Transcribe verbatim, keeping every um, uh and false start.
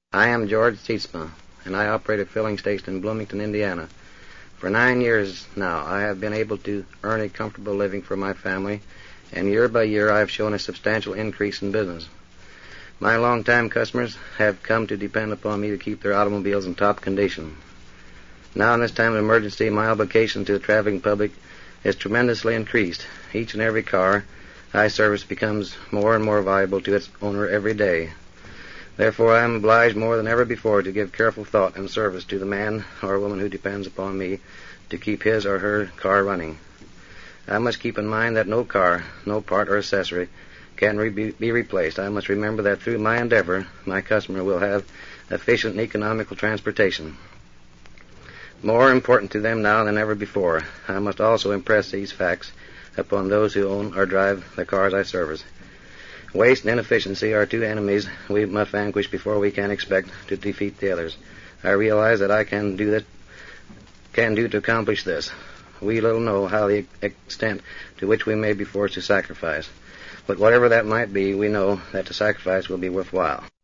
I am George Tietzma, and I operate a filling station in Bloomington, Indiana. For nine years now, I have been able to earn a comfortable living for my family, and year by year I have shown a substantial increase in business. My longtime customers have come to depend upon me to keep their automobiles in top condition. Now, in this time of emergency, my obligation to the traveling public is tremendously increased. Each and every car I service becomes more and more valuable to its owner every day. Therefore, I am obliged more than ever before to give careful thought and service to the man or woman who depends upon me to keep his or her car running. I must keep in mind that no car, no part or accessory can re- be replaced. I must remember that through my endeavor, my customer will have efficient and economical transportation. More important to them now than ever before, I must also impress these facts upon those who own or drive the cars I service. Waste and inefficiency are two enemies we must vanquish before we can expect to defeat the others. I realize that I can do that, can do to accomplish this. We little know how the extent to which we may be forced to sacrifice. But whatever that might be, we know that the sacrifice will be worthwhile.